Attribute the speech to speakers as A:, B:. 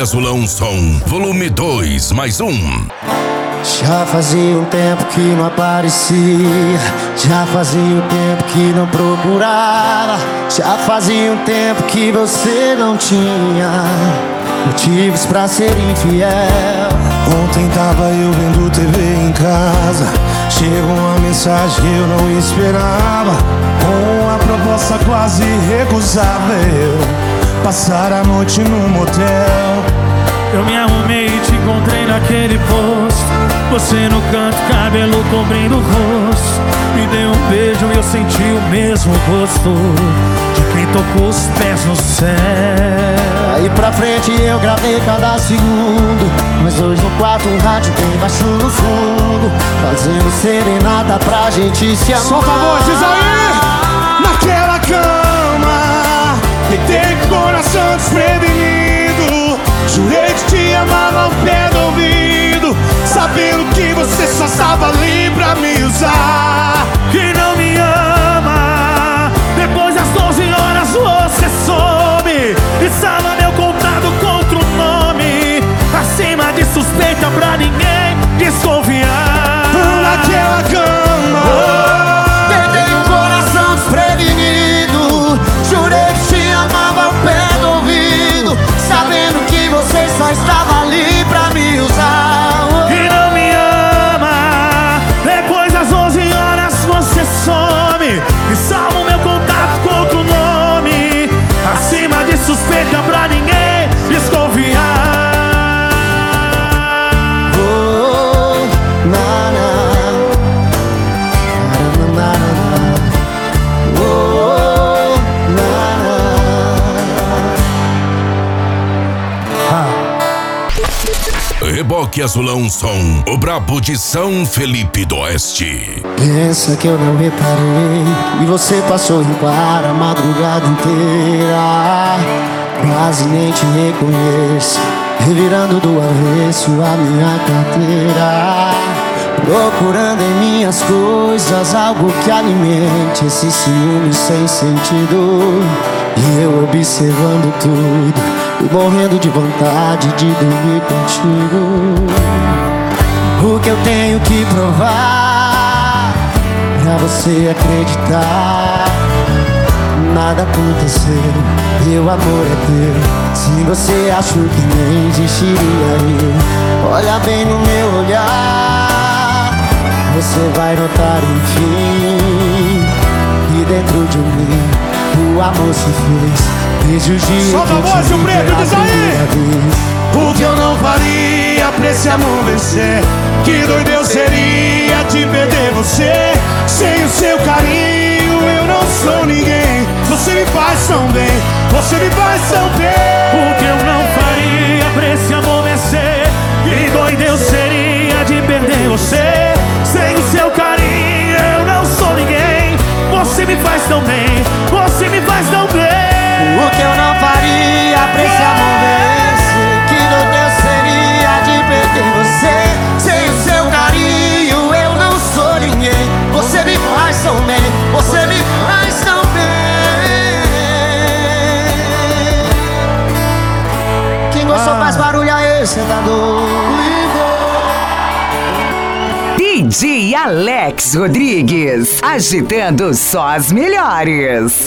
A: Azulão Som, volume 2, mais um.
B: Já fazia um tempo que não aparecia, já fazia um tempo que não procurava, já fazia um tempo que você não tinha motivos pra ser infiel.
C: Ontem tava eu vendo TV em casa, chegou uma mensagem que eu não esperava, com uma proposta quase irrecusável, passar a noite num motel.
D: Eu me arrumei e te encontrei naquele posto, você no canto, cabelo cobrindo o rosto. Me deu um beijo e eu senti o mesmo gosto de quem tocou os pés no céu.
B: Aí pra frente eu gravei cada segundo, mas hoje no quarto o rádio bem baixo no fundo, fazendo serenata pra gente se amar.
C: Solta a voz, diz aí! Naquela cama, deitei com o coração desprevenido, jurei que te amava ao pé do ouvido, sabendo que você só estava ali pra me usar.
D: Que não me ama, depois das 12 horas você soube, estava meu contato contra o nome, acima de suspeita pra ninguém desconfiar.
C: Naquela cama,
B: Deitei o coração desprevenido, jurei que te amava ao pé do ouvido, sabendo que você só estava ali pra me usar.
D: Que não me ama, depois das 11 horas você some e salva o meu contato com outro nome, acima de suspeita pra ninguém desconfiar.
B: Oh, na, na, na, na, na. Oh, na, na.
A: Reboque Azulão Som, o brabo de São Felipe do Oeste.
B: Pensa que eu não reparei e você passou em para a madrugada inteira, quase nem te reconheço, revirando do avesso a minha carteira, procurando em minhas coisas algo que alimente esse ciúme sem sentido. E eu observando tudo e morrendo de vontade de dormir contigo. O que eu tenho que provar pra você acreditar? Nada aconteceu, meu amor é teu. Se você achou que nem existiria eu, olha bem no meu olhar, você vai notar enfim que dentro de mim o amor se fez. Desde o dia
C: solta a voz, o preto, diz aí! O que eu não faria pra esse amor vencer? Que doido eu seria de perder você. Sem o seu carinho eu não sou ninguém. Você me faz tão bem, você me faz tão bem.
D: O que eu não faria pra esse amor vencer? Que doido eu seria de perder você. Sem o seu carinho eu não sou ninguém. Você me faz tão bem, você me faz tão bem.
B: O que eu não faria pra esse amor vencer? Que doido eu seria de perder você. Sem o seu carinho eu não sou ninguém. Você me faz tão bem, você me faz tão bem. Quem gostou faz barulho aí, cê tá doido.
E: DJ Alex Rodrigues, agitando só as melhores.